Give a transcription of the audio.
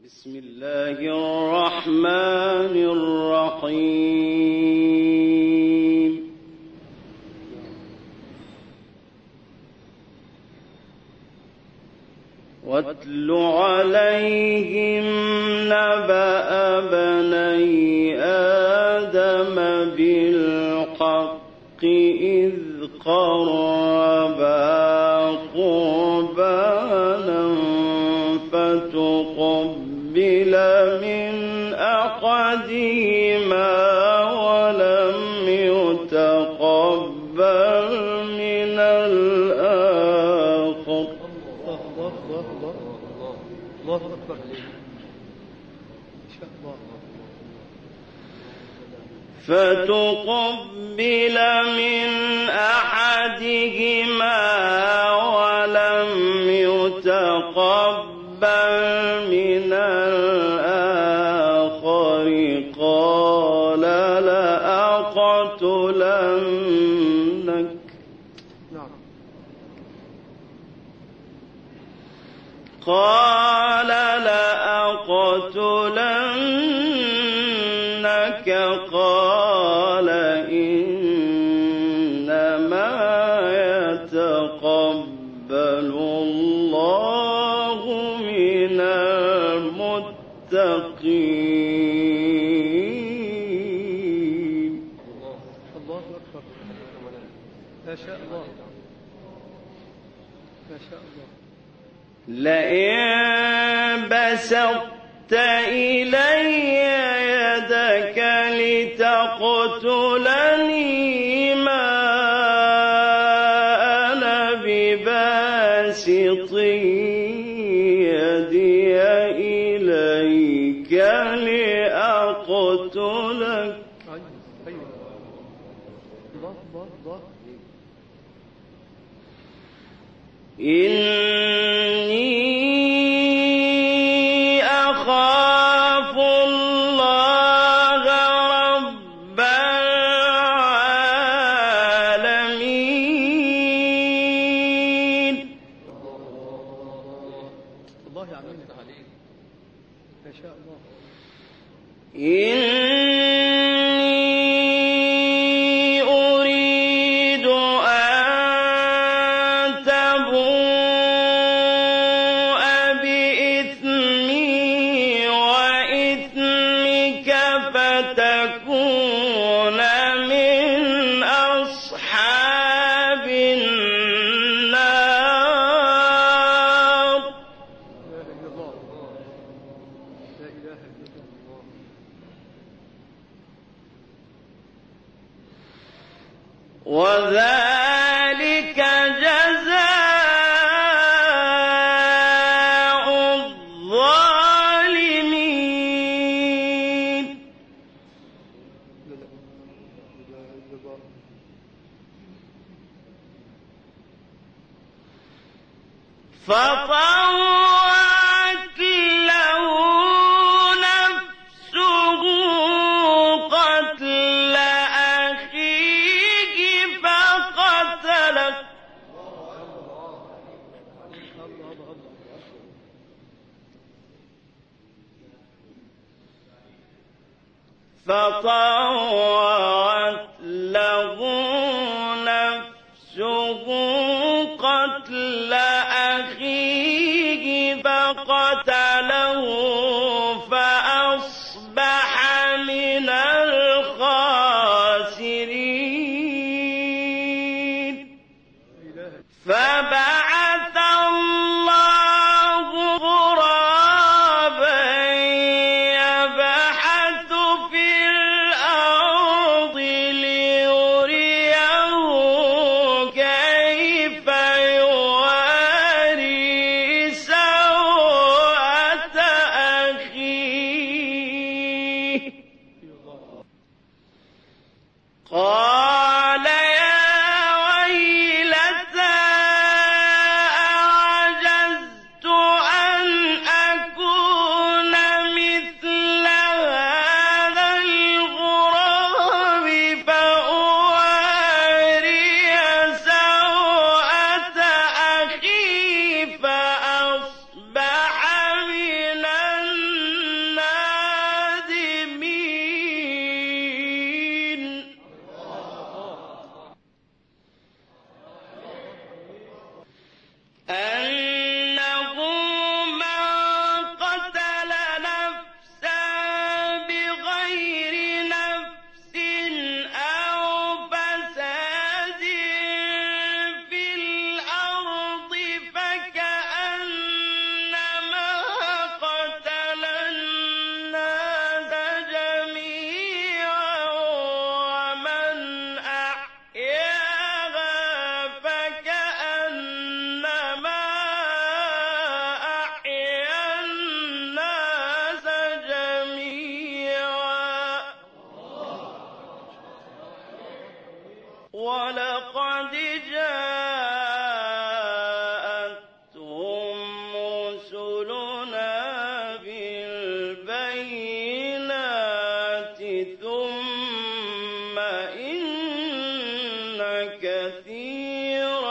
بسم الله الرحمن الرحيم واتل عليهم نبأ بني آدم بالحق إذ قربا قربانا فتقبل من أحدهما ولم يتقبل من الآخر. الله أكبر. فتقبل من أحدهما ولم يتقبل من الآخر قال لأقتلنك. قال لأقتلنك قال إنما يتقبل الله من المتقين. الله أكبر. ما شاء الله ما شاء الله. لئن بسطت إلي يدك لتقتلني ما أنا بباسط يدي إليك لأقتلك. إني أخاف الله رب العالمين. الله يعلمك عليك. ما شاء الله. إني أريد أن تبوء بإثمي وإثمك فتكون من أصحاب النار. لا إله إلا الله. لا إله إلا الله. وذلك جزاء الظالمين. فطوعت له نفسه قتل أخيه فقتله. فطوعت له نفسه قتل أخيه فقتله فأصبح من الخاسرين. فبعث الله غرابا يبحث في الأرض كثيرا